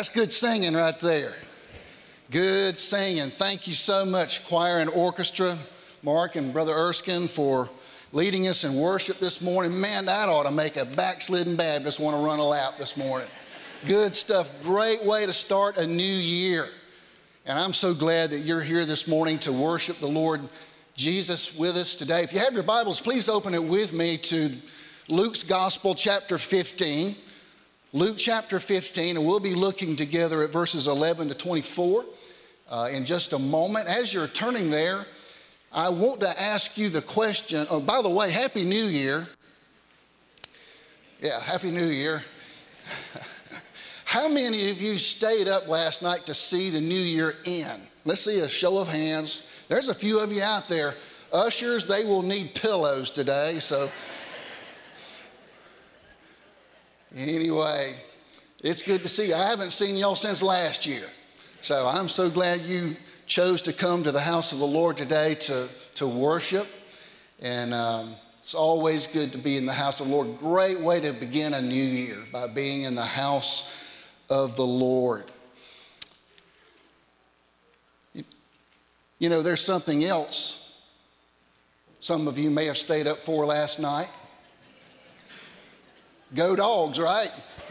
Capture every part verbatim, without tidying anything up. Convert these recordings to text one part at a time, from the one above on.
That's good singing right there. Good singing. Thank you so much, choir and orchestra, Mark and Brother Erskine, for leading us in worship this morning. Man, that ought to make a backslidden Baptist want to run a lap this morning. Good stuff. Great way to start a new year. And I'm so glad that you're here this morning to worship the Lord Jesus with us today. If you have your Bibles, please open it with me to Luke's Gospel, chapter fifteen. Luke chapter fifteen, and we'll be looking together at verses eleven to twenty-four uh, in just a moment. As you're turning there, I want to ask you the question. Oh, by the way, Happy New Year. Yeah, Happy New Year. How many of you stayed up last night to see the new year in? Let's see a show of hands. There's a few of you out there. Ushers, they will need pillows today, so. Anyway, it's good to see you. I haven't seen y'all since last year. So I'm so glad you chose to come to the house of the Lord today to, to worship. And um, it's always good to be in the house of the Lord. Great way to begin a new year by being in the house of the Lord. You, you know, there's something else some of you may have stayed up for last night. Go Dogs, right?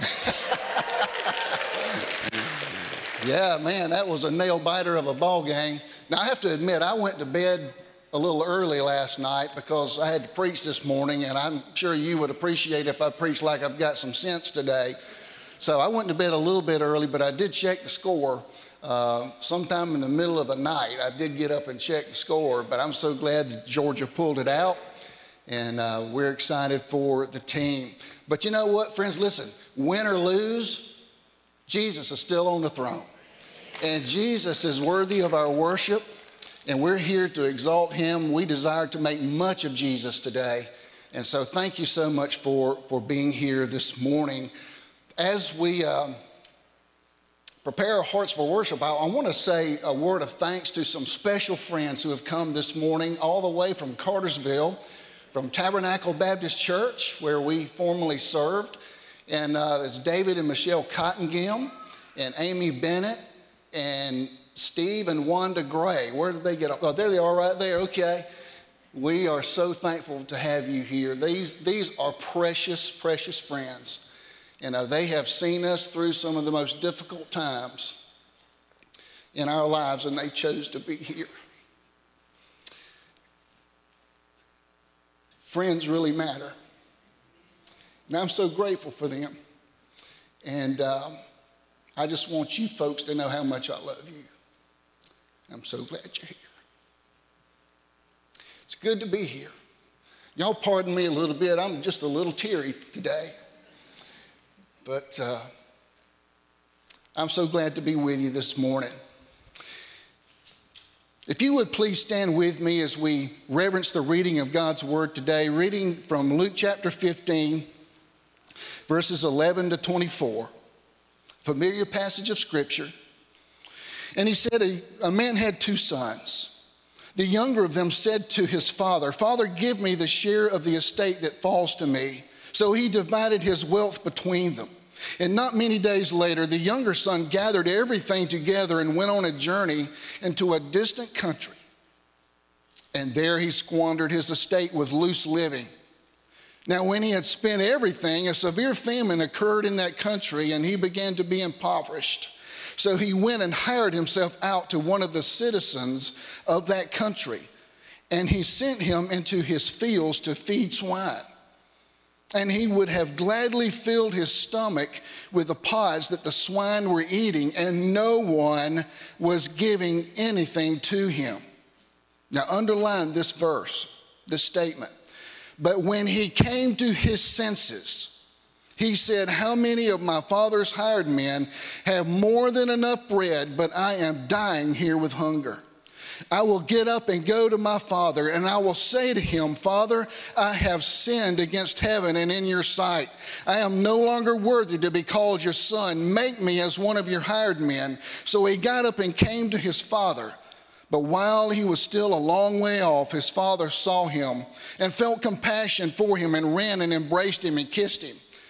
Yeah, man, that was a nail biter of a ball game. Now, I have to admit, I went to bed a little early last night because I had to preach this morning, and I'm sure you would appreciate if I preached like I've got some sense today. So I went to bed a little bit early, but I did check the score. Uh, sometime in the middle of the night, I did get up and check the score, but I'm so glad that Georgia pulled it out, and uh, we're excited for the team. But you know what, friends, listen, win or lose, Jesus is still on the throne. And Jesus is worthy of our worship, and we're here to exalt him. We desire to make much of Jesus today. And so thank you so much for, for being here this morning. As we um, prepare our hearts for worship, I, I want to say a word of thanks to some special friends who have come this morning all the way from Cartersville, from Tabernacle Baptist Church, where we formerly served. And uh, it's David and Michelle Cottengim, and Amy Bennett, and Steve and Wanda Gray. Where did they get? Oh, there they are right there, okay. We are so thankful to have you here. These, these are precious, precious friends. You know, they have seen us through some of the most difficult times in our lives, and they chose to be here. Friends really matter. And I'm so grateful for them. And um, I just want you folks to know how much I love you. I'm so glad you're here. It's good to be here. Y'all pardon me a little bit. I'm just a little teary today. But uh, I'm so glad to be with you this morning. If you would please stand with me as we reverence the reading of God's word today, reading from Luke chapter fifteen, verses eleven to twenty-four, familiar passage of scripture. And he said, a, a man had two sons. The younger of them said to his father, "Father, give me the share of the estate that falls to me." So he divided his wealth between them. And not many days later, the younger son gathered everything together and went on a journey into a distant country. And there he squandered his estate with loose living. Now, when he had spent everything, a severe famine occurred in that country, and he began to be impoverished. So he went and hired himself out to one of the citizens of that country, and he sent him into his fields to feed swine. And he would have gladly filled his stomach with the pods that the swine were eating, and no one was giving anything to him. Now underline this verse, this statement. But when he came to his senses, he said, "How many of my father's hired men have more than enough bread, but I am dying here with hunger? I will get up and go to my father, and I will say to him, 'Father, I have sinned against heaven and in your sight. I am no longer worthy to be called your son. Make me as one of your hired men.' So he got up and came to his father. But while he was still a long way off, his father saw him and felt compassion for him and ran and embraced him and kissed him.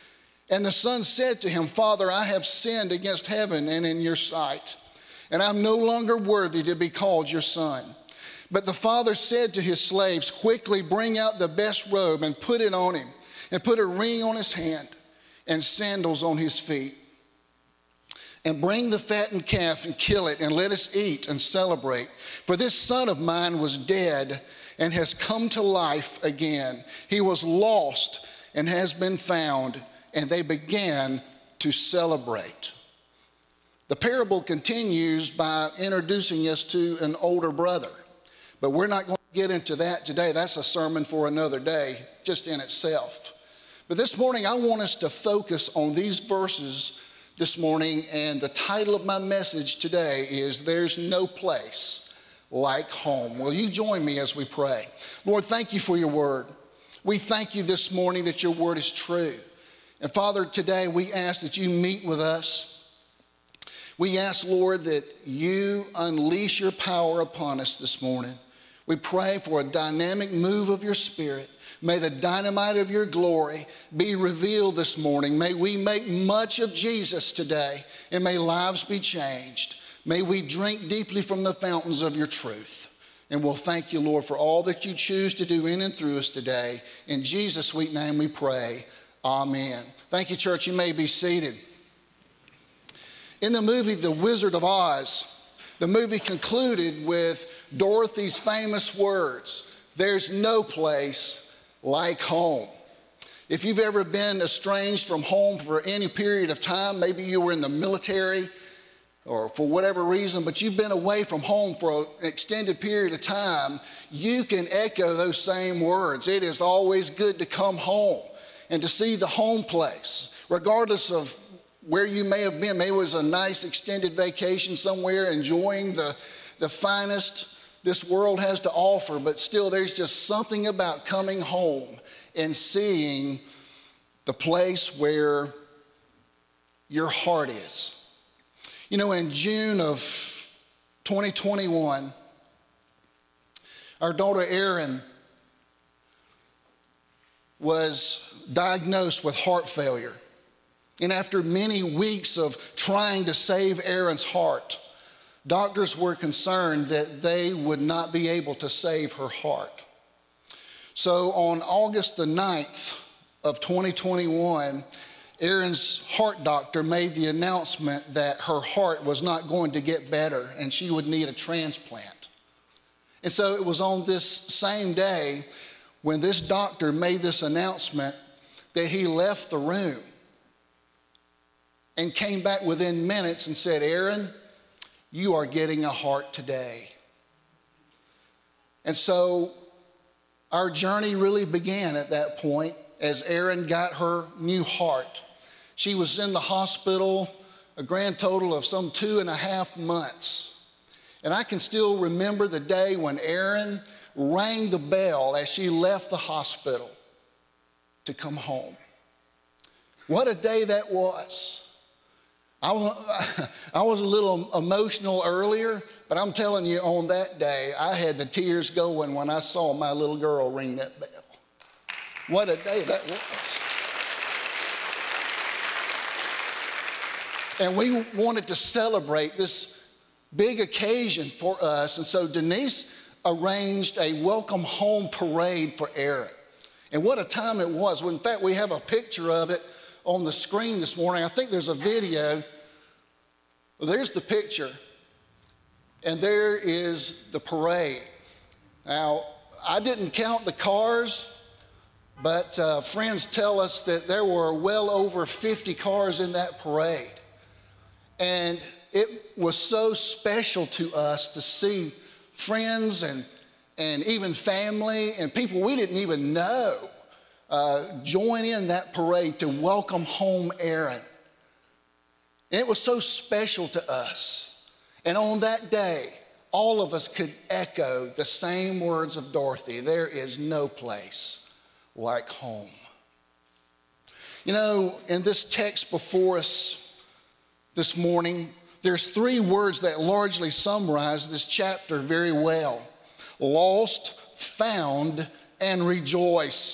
And the son said to him, Father, I have sinned against heaven and in your sight, and I'm no longer worthy to be called your son. But the father said to his slaves, quickly bring out the best robe and put it on him, and put a ring on his hand and sandals on his feet. And bring the fattened calf and kill it, and let us eat and celebrate. For this son of mine was dead and has come to life again. He was lost and has been found. And they began to celebrate. The parable continues by introducing us to an older brother. But we're not going to get into that today. That's a sermon for another day, just in itself. But this morning, I want us to focus on these verses this morning. And the title of my message today is, There's No Place Like Home. Will you join me as we pray? Lord, thank you for your word. We thank you this morning that your word is true. And Father, today we ask that you meet with us. We ask, Lord, that you unleash your power upon us this morning. We pray for a dynamic move of your Spirit. May the dynamite of your glory be revealed this morning. May we make much of Jesus today, and may lives be changed. May we drink deeply from the fountains of your truth. And we'll thank you, Lord, for all that you choose to do in and through us today. In Jesus' sweet name we pray. Amen. Thank you, church. You may be seated. In the movie The Wizard of Oz, the movie concluded with Dorothy's famous words, there's no place like home. If you've ever been estranged from home for any period of time, maybe you were in the military or for whatever reason, but you've been away from home for an extended period of time, you can echo those same words. It is always good to come home and to see the home place, regardless of where you may have been. Maybe it was a nice extended vacation somewhere, enjoying the, the finest this world has to offer, but still there's just something about coming home and seeing the place where your heart is. You know, in June of twenty twenty-one, our daughter Erin was diagnosed with heart failure. And after many weeks of trying to save Erin's heart, doctors were concerned that they would not be able to save her heart. So on August the ninth of twenty twenty-one, Erin's heart doctor made the announcement that her heart was not going to get better and she would need a transplant. And so it was on this same day when this doctor made this announcement that he left the room and came back within minutes and said, Erin, you are getting a heart today. And so our journey really began at that point as Erin got her new heart. She was in the hospital a grand total of some two and a half months. And I can still remember the day when Erin rang the bell as she left the hospital to come home. What a day that was. I was, I was a little emotional earlier, but I'm telling you, on that day, I had the tears going when I saw my little girl ring that bell. What a day that was. And we wanted to celebrate this big occasion for us, and so Denise arranged a welcome home parade for Erin. And what a time it was. Well, in fact, we have a picture of it on the screen this morning. I think there's a video. Well, there's the picture, and there is the parade. Now, I didn't count the cars, but uh, friends tell us that there were well over fifty cars in that parade. And it was so special to us to see friends and, and even family and people we didn't even know uh, join in that parade to welcome home Erin. And it was so special to us. And on that day, all of us could echo the same words of Dorothy. There is no place like home. You know, in this text before us this morning, there's three words that largely summarize this chapter very well. Lost, found, and rejoice.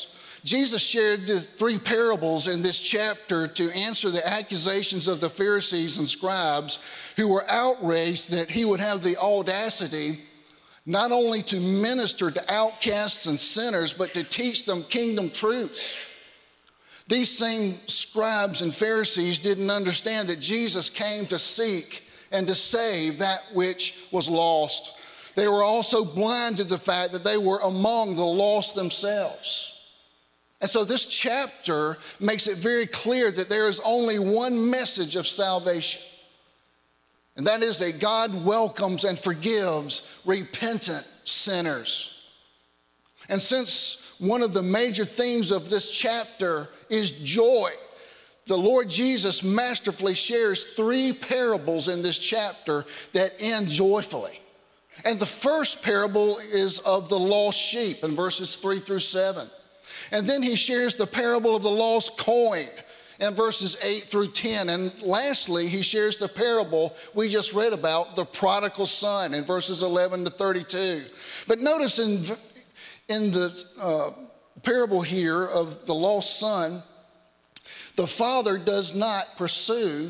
Jesus shared the three parables in this chapter to answer the accusations of the Pharisees and scribes who were outraged that he would have the audacity not only to minister to outcasts and sinners, but to teach them kingdom truths. These same scribes and Pharisees didn't understand that Jesus came to seek and to save that which was lost. They were also blind to the fact that they were among the lost themselves. And so this chapter makes it very clear that there is only one message of salvation. And that is that God welcomes and forgives repentant sinners. And since one of the major themes of this chapter is joy, the Lord Jesus masterfully shares three parables in this chapter that end joyfully. And the first parable is of the lost sheep in verses three through seven. And then he shares the parable of the lost coin in verses eight through ten. And lastly, he shares the parable we just read about, the prodigal son, in verses eleven to thirty-two. But notice in, in the uh, parable here of the lost son, the father does not pursue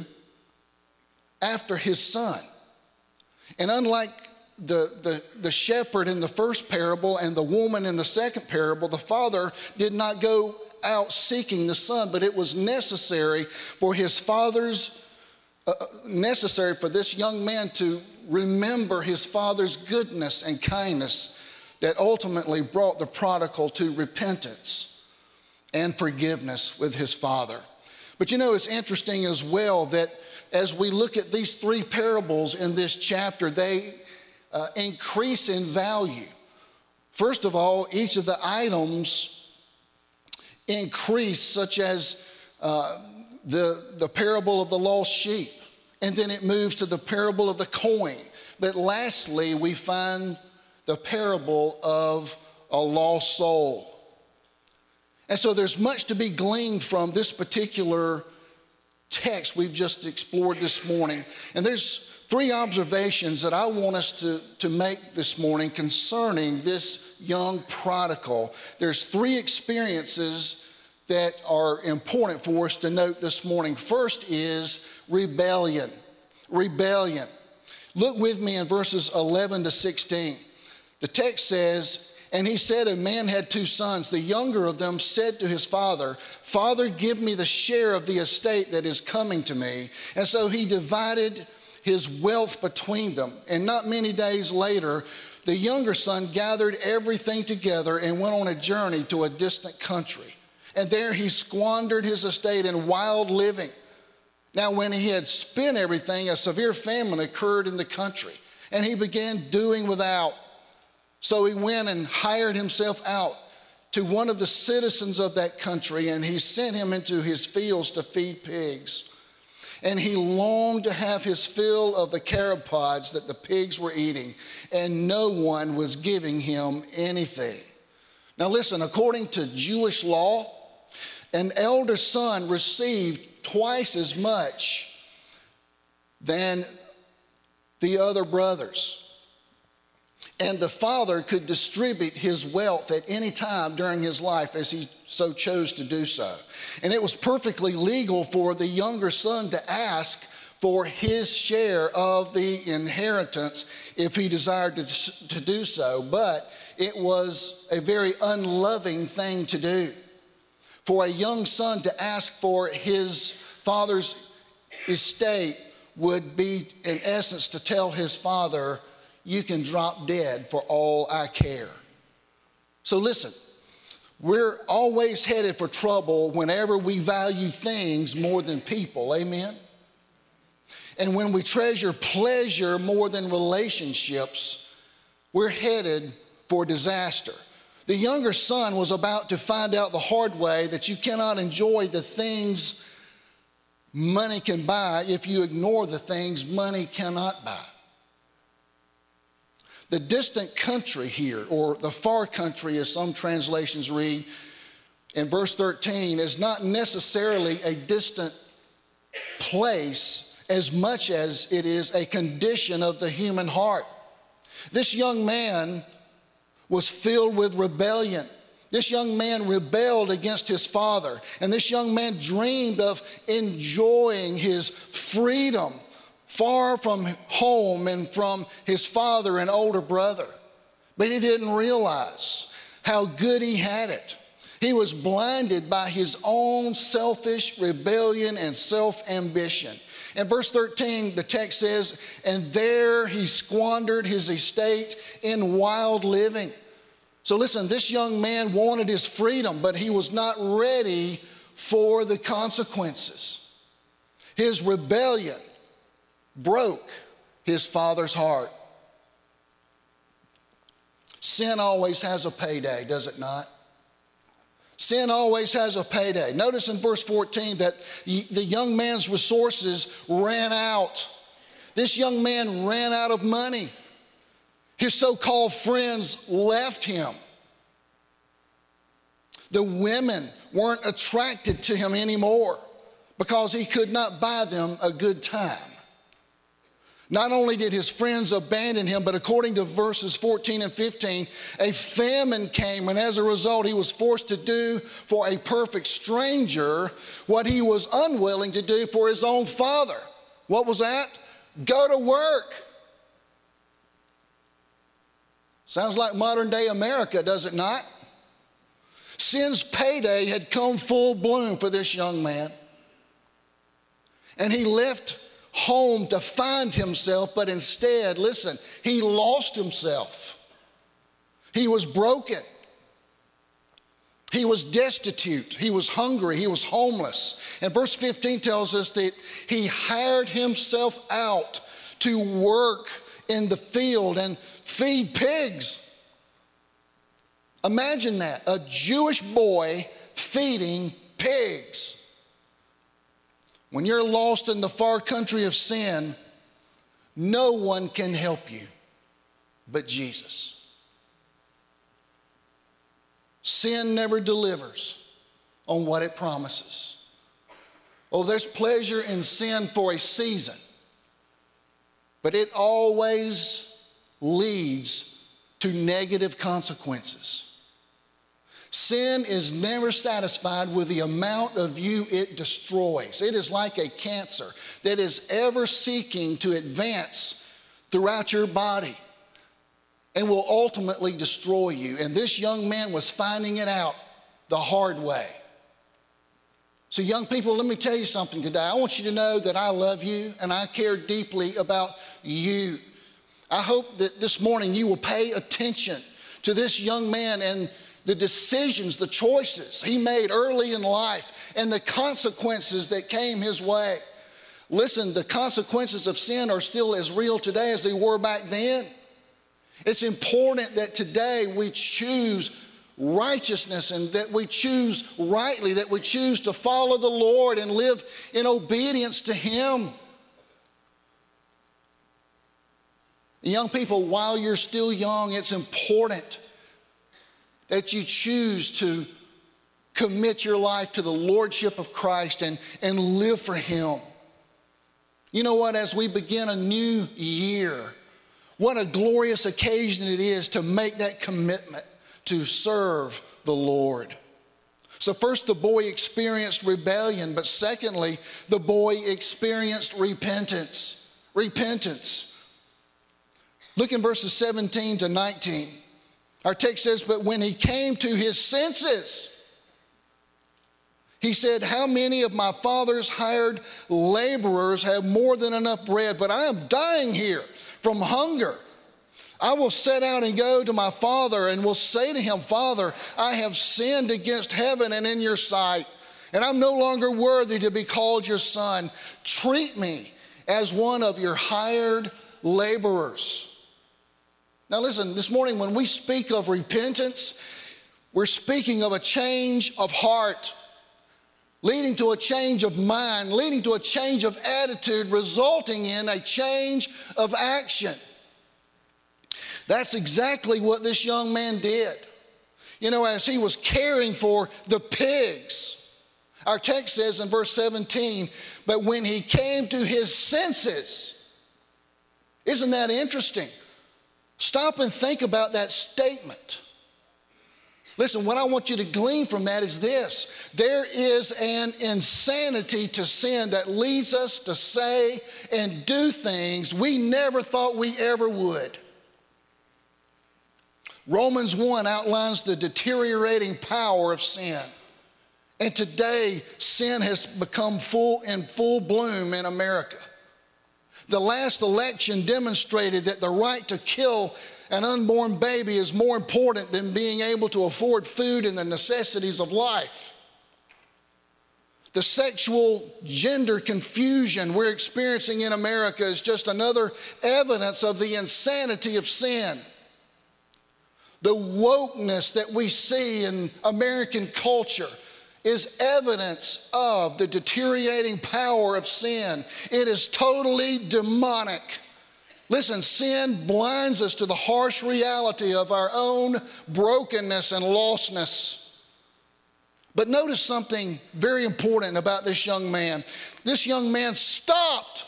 after his son. And unlike The, the, the shepherd in the first parable and the woman in the second parable, the father did not go out seeking the son, but it was necessary for his father's, uh, necessary for this young man to remember his father's goodness and kindness that ultimately brought the prodigal to repentance and forgiveness with his father. But you know, it's interesting as well that as we look at these three parables in this chapter, they Uh, increase in value. First of all, each of the items increase, such as uh, the, the parable of the lost sheep, and then it moves to the parable of the coin. But lastly, we find the parable of a lost soul. And so there's much to be gleaned from this particular text we've just explored this morning. And there's three observations that I want us to, to make this morning concerning this young prodigal. There's three experiences that are important for us to note this morning. First is rebellion. Rebellion. Look with me in verses eleven to sixteen. The text says, "And he said, a man had two sons. The younger of them said to his father, 'Father, give me the share of the estate that is coming to me.' And so he divided his wealth between them. And not many days later, the younger son gathered everything together and went on a journey to a distant country. And there he squandered his estate in wild living. Now, when he had spent everything, a severe famine occurred in the country, and he began doing without. So he went and hired himself out to one of the citizens of that country, and he sent him into his fields to feed pigs. And he longed to have his fill of the carob pods that the pigs were eating, and no one was giving him anything." Now listen, according to Jewish law, an elder son received twice as much than the other brothers. And the father could distribute his wealth at any time during his life as he so chose to do so. And it was perfectly legal for the younger son to ask for his share of the inheritance if he desired to, to do so. But it was a very unloving thing to do. For a young son to ask for his father's estate would be, in essence, to tell his father, "You can drop dead for all I care." So listen, we're always headed for trouble whenever we value things more than people, amen? And when we treasure pleasure more than relationships, we're headed for disaster. The younger son was about to find out the hard way that you cannot enjoy the things money can buy if you ignore the things money cannot buy. The distant country here, or the far country as some translations read, in verse thirteen, is not necessarily a distant place as much as it is a condition of the human heart. This young man was filled with rebellion. This young man rebelled against his father, and this young man dreamed of enjoying his freedom far from home and from his father and older brother. But he didn't realize how good he had it. He was blinded by his own selfish rebellion and self-ambition. In verse thirteen, the text says, and there he squandered his estate in wild living. So listen, this young man wanted his freedom, but he was not ready for the consequences. His rebellion broke his father's heart. Sin always has a payday, does it not? Sin always has a payday. Notice in verse fourteen that the young man's resources ran out. This young man ran out of money. His so-called friends left him. The women weren't attracted to him anymore because he could not buy them a good time. Not only did his friends abandon him, but according to verses fourteen and fifteen, a famine came, and as a result, he was forced to do for a perfect stranger what he was unwilling to do for his own father. What was that? Go to work. Sounds like modern day America, does it not? Sin's payday had come full bloom for this young man. And he left home to find himself, but instead, listen, he lost himself. He was broken. He was destitute. He was hungry. He was homeless. And verse fifteen tells us that he hired himself out to work in the field and feed pigs. Imagine that, a Jewish boy feeding pigs. When you're lost in the far country of sin, no one can help you but Jesus. Sin never delivers on what it promises. Oh, there's pleasure in sin for a season, but it always leads to negative consequences. Sin is never satisfied with the amount of you it destroys. It is like a cancer that is ever seeking to advance throughout your body and will ultimately destroy you. And this young man was finding it out the hard way. So young people, let me tell you something today. I want you to know that I love you and I care deeply about you. I hope that this morning you will pay attention to this young man and the decisions, the choices he made early in life and the consequences that came his way. Listen, the consequences of sin are still as real today as they were back then. It's important that today we choose righteousness and that we choose rightly, that we choose to follow the Lord and live in obedience to Him. Young people, while you're still young, it's important that you choose to commit your life to the Lordship of Christ and, and live for Him. You know what? As we begin a new year, what a glorious occasion it is to make that commitment to serve the Lord. So first, the boy experienced rebellion, but secondly, the boy experienced repentance. Repentance. Look in verses seventeen to nineteen. Our text says, but when he came to his senses, he said, how many of my father's hired laborers have more than enough bread, but I am dying here from hunger. I will set out and go to my father and will say to him, Father, I have sinned against heaven and in your sight, and I'm no longer worthy to be called your son. Treat me as one of your hired laborers. Now listen, this morning when we speak of repentance, we're speaking of a change of heart, leading to a change of mind, leading to a change of attitude, resulting in a change of action. That's exactly what this young man did. You know, as he was caring for the pigs, our text says in verse seventeen, but when he came to his senses, isn't that interesting? Stop and think about that statement. Listen, what I want you to glean from that is this. There is an insanity to sin that leads us to say and do things we never thought we ever would. Romans one outlines the deteriorating power of sin. And today, sin has become full in full bloom in America. The last election demonstrated that the right to kill an unborn baby is more important than being able to afford food and the necessities of life. The sexual gender confusion we're experiencing in America is just another evidence of the insanity of sin. The wokeness that we see in American culture is evidence of the deteriorating power of sin. It is totally demonic. Listen, sin blinds us to the harsh reality of our own brokenness and lostness. But notice something very important about this young man. This young man stopped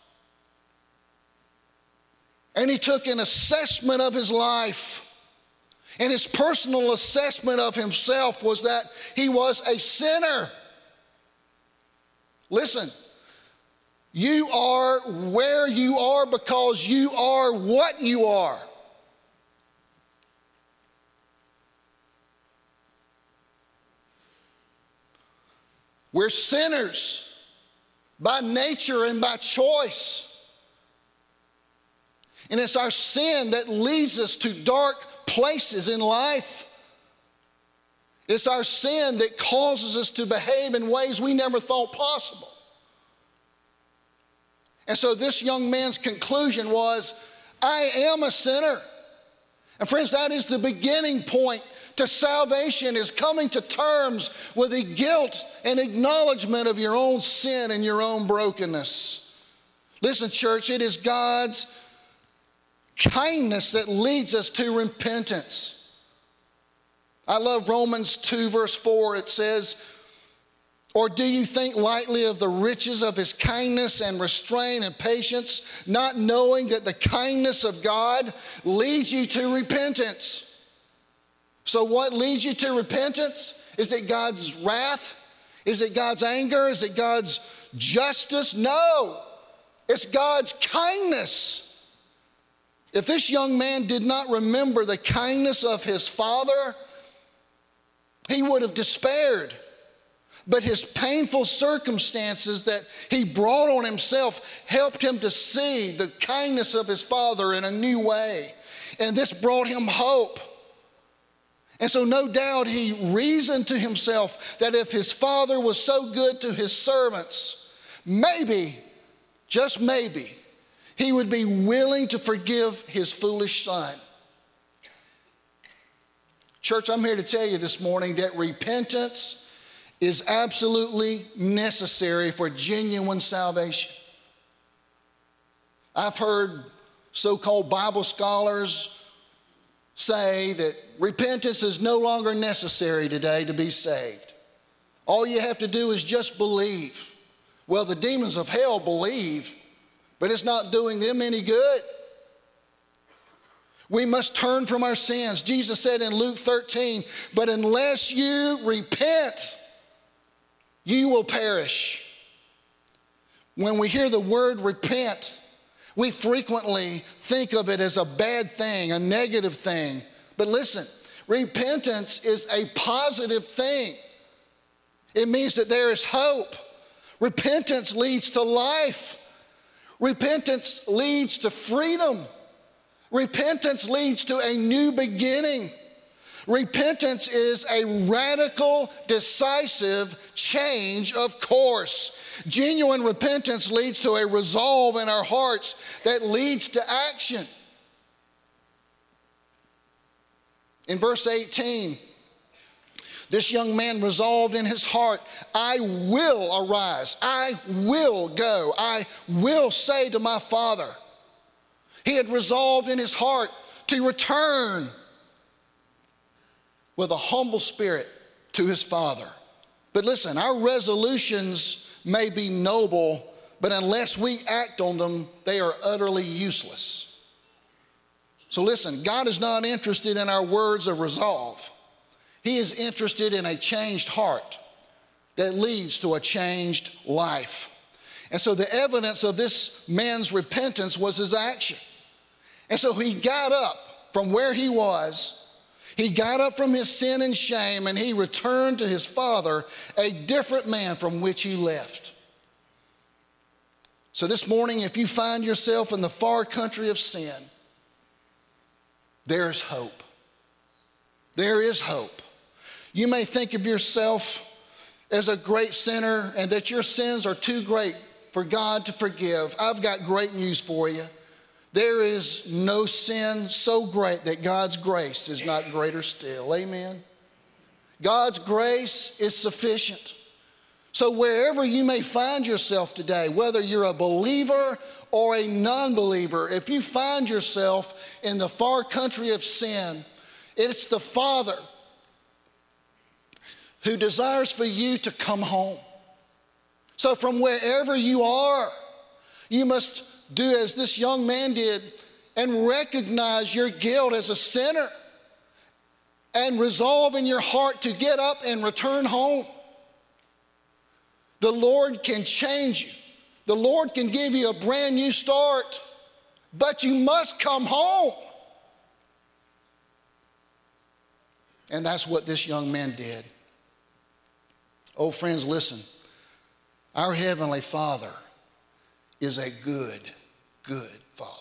and he took an assessment of his life. And his personal assessment of himself was that he was a sinner. Listen. You are where you are because you are what you are. We're sinners by nature and by choice. And it's our sin that leads us to dark places in life. It's our sin that causes us to behave in ways we never thought possible. And so this young man's conclusion was, I am a sinner. And friends, that is the beginning point to salvation, is coming to terms with the guilt and acknowledgement of your own sin and your own brokenness. Listen, church, it is God's kindness that leads us to repentance. I love Romans two verse four. It says, or do you think lightly of the riches of his kindness and restraint and patience, not knowing that the kindness of God leads you to repentance? So what leads you to repentance? Is it God's wrath? Is it God's anger? Is it God's justice? No, it's God's kindness. If this young man did not remember the kindness of his father, he would have despaired. But his painful circumstances that he brought on himself helped him to see the kindness of his father in a new way. And this brought him hope. And so no doubt he reasoned to himself that if his father was so good to his servants, maybe, just maybe, he would be willing to forgive his foolish son. Church, I'm here to tell you this morning that repentance is absolutely necessary for genuine salvation. I've heard so-called Bible scholars say that repentance is no longer necessary today to be saved. All you have to do is just believe. Well, the demons of hell believe, but it's not doing them any good. We must turn from our sins. Jesus said in Luke thirteen, but unless you repent, you will perish. When we hear the word repent, we frequently think of it as a bad thing, a negative thing. But listen, repentance is a positive thing. It means that there is hope. Repentance leads to life. Repentance leads to freedom. Repentance leads to a new beginning. Repentance is a radical, decisive change of course. Genuine repentance leads to a resolve in our hearts that leads to action. In verse eighteen, this young man resolved in his heart, I will arise, I will go, I will say to my father. He had resolved in his heart to return with a humble spirit to his father. But listen, our resolutions may be noble, but unless we act on them, they are utterly useless. So listen, God is not interested in our words of resolve. He is interested in a changed heart that leads to a changed life. And so the evidence of this man's repentance was his action. And so he got up from where he was. He got up from his sin and shame, and he returned to his father a different man from which he left. So this morning, if you find yourself in the far country of sin, there is hope. There is hope. You may think of yourself as a great sinner and that your sins are too great for God to forgive. I've got great news for you. There is no sin so great that God's grace is not greater still. Amen. God's grace is sufficient. So wherever you may find yourself today, whether you're a believer or a non-believer, if you find yourself in the far country of sin, it's the Father who desires for you to come home. So from wherever you are, you must do as this young man did and recognize your guilt as a sinner and resolve in your heart to get up and return home. The Lord can change you. The Lord can give you a brand new start, but you must come home. And that's what this young man did. Oh, friends, listen. Our Heavenly Father is a good, good Father.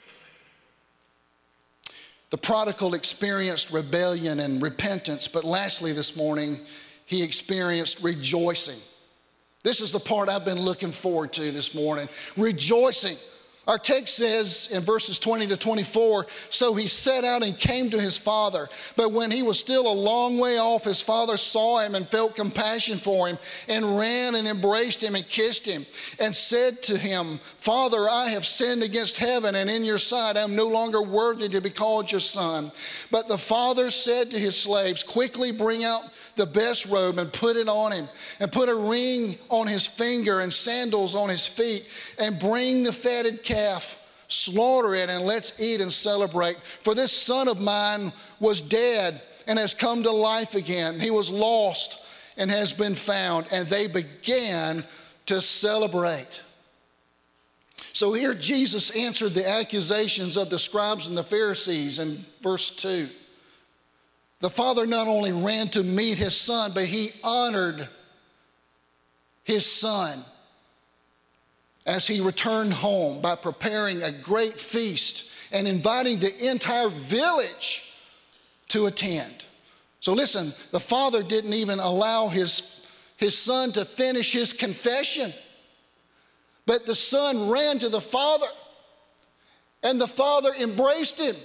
The prodigal experienced rebellion and repentance, but lastly this morning, he experienced rejoicing. This is the part I've been looking forward to this morning. Rejoicing. Our text says in verses twenty to twenty-four, so he set out and came to his father. But when he was still a long way off, his father saw him and felt compassion for him and ran and embraced him and kissed him and said to him, Father, I have sinned against heaven and in your sight. I am no longer worthy to be called your son. But the father said to his slaves, quickly bring out the best robe and put it on him, and put a ring on his finger and sandals on his feet, and bring the fatted calf, slaughter it, and let's eat and celebrate. For this son of mine was dead and has come to life again. He was lost and has been found. And they began to celebrate. So here Jesus answered the accusations of the scribes and the Pharisees in verse two. The father not only ran to meet his son, but he honored his son as he returned home by preparing a great feast and inviting the entire village to attend. So listen, the father didn't even allow his, his son to finish his confession, but the son ran to the father, and the father embraced him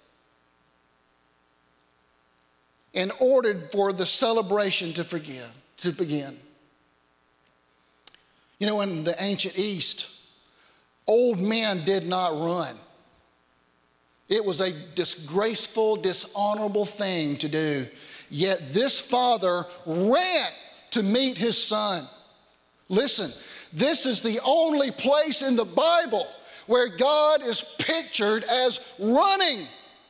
and ordered for the celebration to forgive, to begin. You know, in the ancient East, old men did not run. It was a disgraceful, dishonorable thing to do. Yet this father ran to meet his son. Listen, this is the only place in the Bible where God is pictured as running.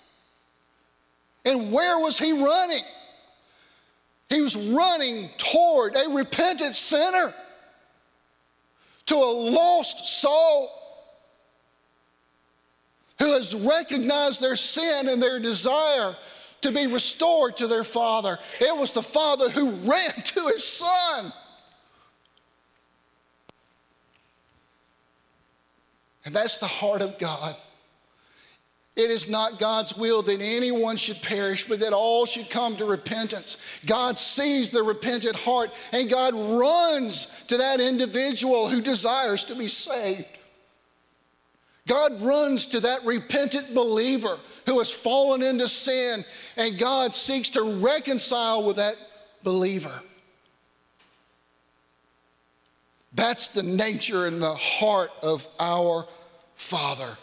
And where was he running? He was running toward a repentant sinner, to a lost soul who has recognized their sin and their desire to be restored to their father. It was the father who ran to his son. And that's the heart of God. It is not God's will that anyone should perish, but that all should come to repentance. God sees the repentant heart, and God runs to that individual who desires to be saved. God runs to that repentant believer who has fallen into sin, and God seeks to reconcile with that believer. That's the nature and the heart of our Father.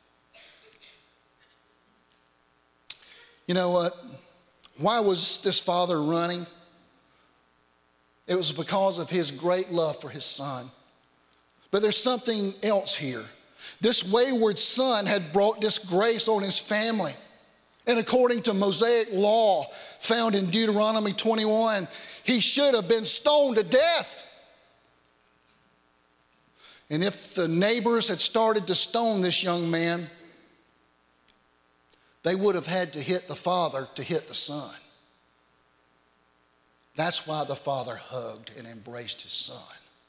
You know what? Why was this father running? It was because of his great love for his son. But there's something else here. This wayward son had brought disgrace on his family. And according to Mosaic law found in Deuteronomy twenty-one, he should have been stoned to death. And if the neighbors had started to stone this young man, they would have had to hit the father to hit the son. That's why the father hugged and embraced his son,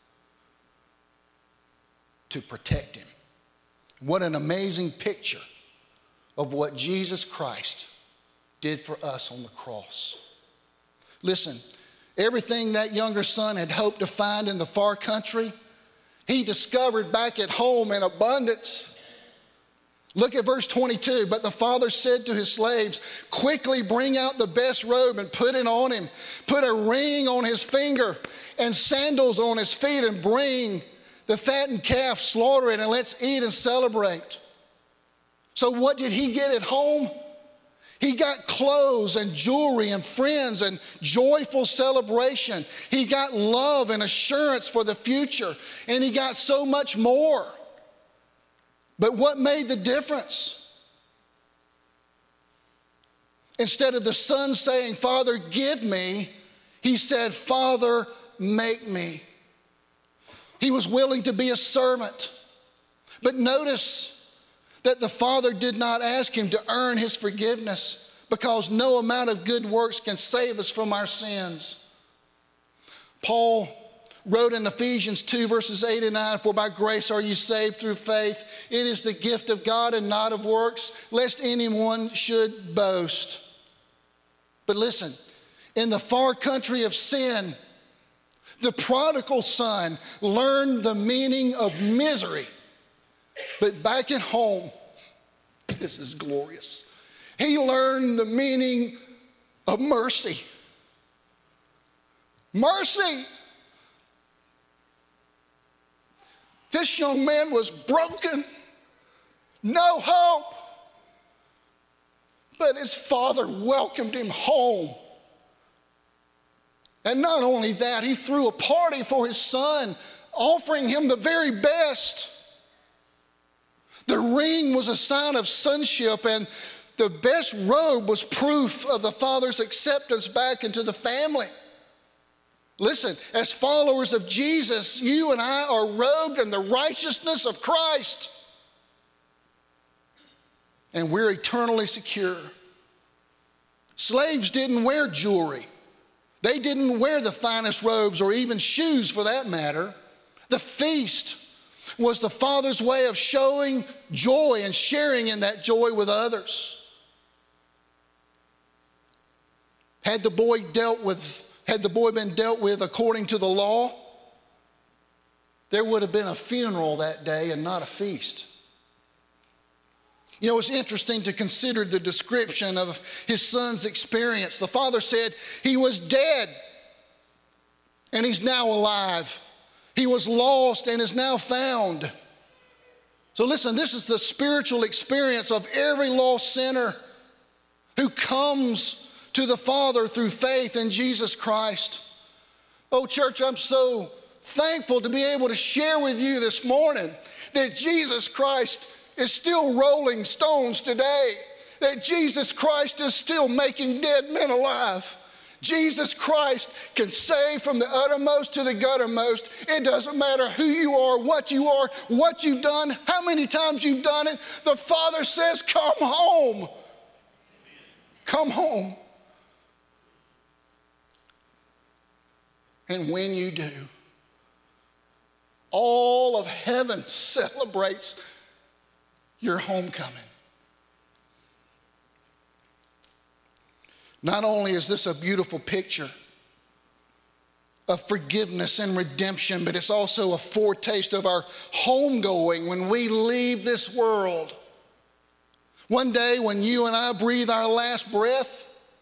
to protect him. What an amazing picture of what Jesus Christ did for us on the cross. Listen, everything that younger son had hoped to find in the far country, he discovered back at home in abundance. Look at verse twenty-two. But the father said to his slaves, quickly bring out the best robe and put it on him. Put a ring on his finger and sandals on his feet, and bring the fattened calf, slaughter it, and let's eat and celebrate. So what did he get at home? He got clothes and jewelry and friends and joyful celebration. He got love and assurance for the future, and he got so much more. But what made the difference? Instead of the son saying, Father, give me, he said, Father, make me. He was willing to be a servant. But notice that the father did not ask him to earn his forgiveness, because no amount of good works can save us from our sins. Paul wrote in Ephesians two, verses eight and nine, for by grace are you saved through faith. It is the gift of God and not of works, lest anyone should boast. But listen, in the far country of sin, the prodigal son learned the meaning of misery. But back at home, this is glorious. He learned the meaning of mercy. Mercy. This young man was broken, no hope. But his father welcomed him home. And not only that, he threw a party for his son, offering him the very best. The ring was a sign of sonship, and the best robe was proof of the father's acceptance back into the family. Listen, as followers of Jesus, you and I are robed in the righteousness of Christ. And we're eternally secure. Slaves didn't wear jewelry. They didn't wear the finest robes or even shoes for that matter. The feast was the father's way of showing joy and sharing in that joy with others. Had the boy dealt with, had the boy been dealt with according to the law, there would have been a funeral that day and not a feast. You know, it's interesting to consider the description of his son's experience. The father said he was dead and he's now alive. He was lost and is now found. So listen, this is the spiritual experience of every lost sinner who comes to the Father through faith in Jesus Christ. Oh, church, I'm so thankful to be able to share with you this morning that Jesus Christ is still rolling stones today, that Jesus Christ is still making dead men alive. Jesus Christ can save from the uttermost to the guttermost. It doesn't matter who you are, what you are, what you've done, how many times you've done it. The Father says, come home. Come home. And when you do, all of heaven celebrates your homecoming. Not only is this a beautiful picture of forgiveness and redemption, but it's also a foretaste of our homegoing when we leave this world. One day when you and I breathe our last breath,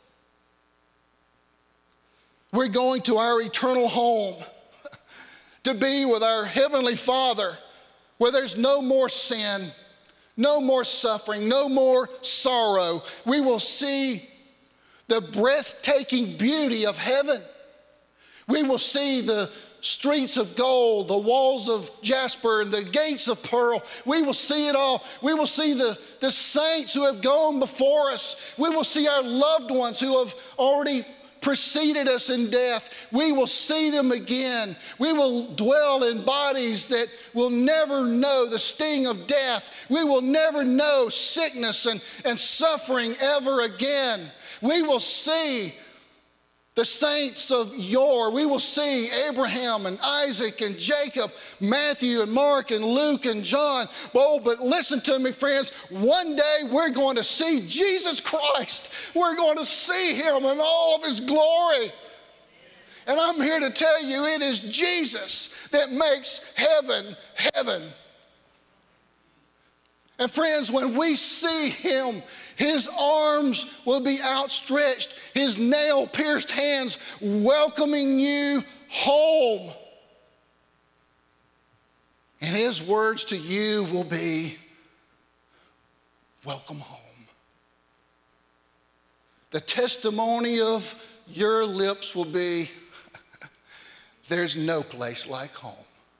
we're going to our eternal home to be with our Heavenly Father, where there's no more sin, no more suffering, no more sorrow. We will see the breathtaking beauty of heaven. We will see the streets of gold, the walls of jasper, and the gates of pearl. We will see it all. We will see the, the saints who have gone before us. We will see our loved ones who have already preceded us in death. We will see them again. We will dwell in bodies that will never know the sting of death. We will never know sickness and, and suffering ever again. We will see the saints of yore. We will see Abraham and Isaac and Jacob, Matthew and Mark and Luke and John. Oh, but listen to me, friends. One day we're going to see Jesus Christ. We're going to see him in all of his glory. And I'm here to tell you, it is Jesus that makes heaven heaven. And friends, when we see him, his arms will be outstretched, his nail-pierced hands welcoming you home. And his words to you will be, welcome home. The testimony of your lips will be, there's no place like home.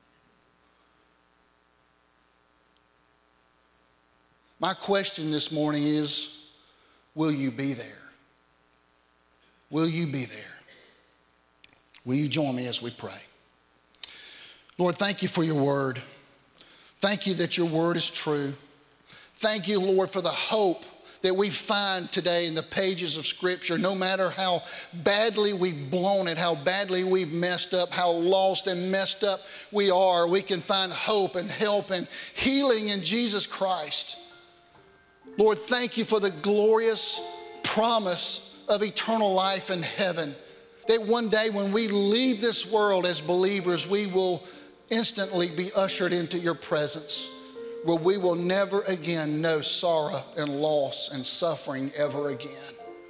My question this morning is, will you be there? Will you be there? Will you join me as we pray? Lord, thank you for your word. Thank you that your word is true. Thank you, Lord, for the hope that we find today in the pages of Scripture. No matter how badly we've blown it, how badly we've messed up, how lost and messed up we are, we can find hope and help and healing in Jesus Christ. Lord, thank you for the glorious promise of eternal life in heaven. That one day when we leave this world as believers, we will instantly be ushered into your presence, where we will never again know sorrow and loss and suffering ever again.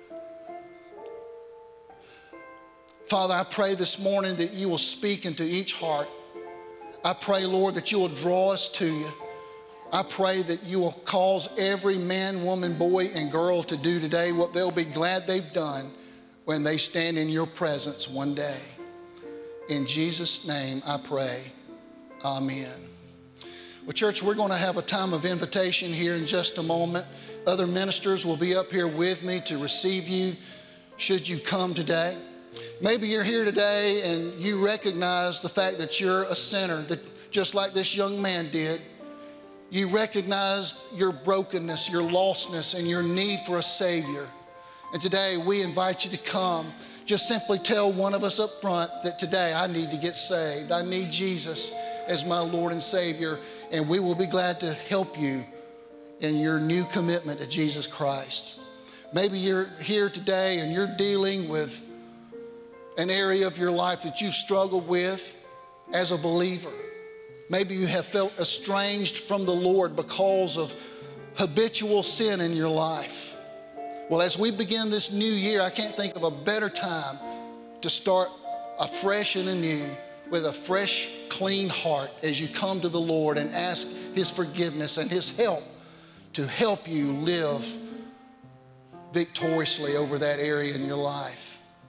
Father, I pray this morning that you will speak into each heart. I pray, Lord, that you will draw us to you. I pray that you will cause every man, woman, boy, and girl to do today what they'll be glad they've done when they stand in your presence one day. In Jesus' name I pray, amen. Well, church, we're going to have a time of invitation here in just a moment. Other ministers will be up here with me to receive you should you come today. Maybe you're here today and you recognize the fact that you're a sinner, that just like this young man did. You recognize your brokenness, your lostness, and your need for a Savior. And today we invite you to come. Just simply tell one of us up front that today I need to get saved. I need Jesus as my Lord and Savior. And we will be glad to help you in your new commitment to Jesus Christ. Maybe you're here today and you're dealing with an area of your life that you've struggled with as a believer. Maybe you have felt estranged from the Lord because of habitual sin in your life. Well, as we begin this new year, I can't think of a better time to start afresh and anew with a fresh, clean heart as you come to the Lord and ask his forgiveness and his help to help you live victoriously over that area in your life.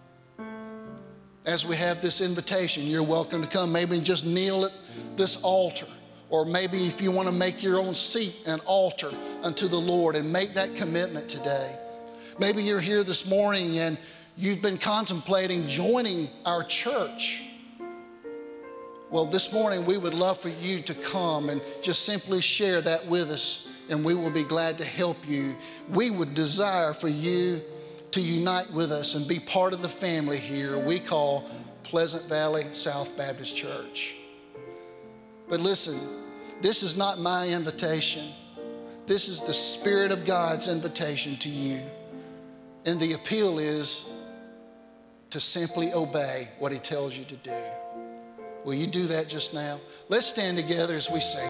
As we have this invitation, you're welcome to come. Maybe just kneel at this altar. Or maybe if you want to make your own seat an altar unto the Lord and make that commitment today. Maybe you're here this morning and you've been contemplating joining our church. Well, this morning we would love for you to come and just simply share that with us, and we will be glad to help you. We would desire for you to unite with us and be part of the family here we call Pleasant Valley South Baptist Church. But listen, this is not my invitation. This is the Spirit of God's invitation to you. And the appeal is to simply obey what he tells you to do. Will you do that just now? Let's stand together as we sing.